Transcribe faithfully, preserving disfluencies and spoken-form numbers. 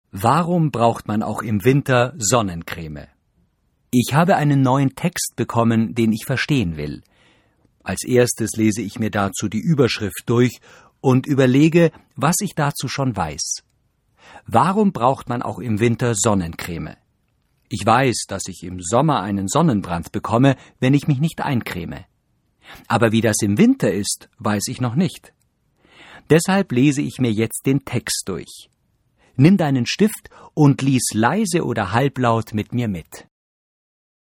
Warum braucht man auch im Winter Sonnencreme? Ich habe einen neuen Text bekommen, den ich verstehen will. Als erstes lese ich mir dazu die Überschrift durch und überlege, was ich dazu schon weiß. Warum braucht man auch im Winter Sonnencreme? Ich weiß, dass ich im Sommer einen Sonnenbrand bekomme, wenn ich mich nicht eincreme. Aber wie das im Winter ist, weiß ich noch nicht. Deshalb lese ich mir jetzt den Text durch. Nimm deinen Stift und lies leise oder halblaut mit mir mit.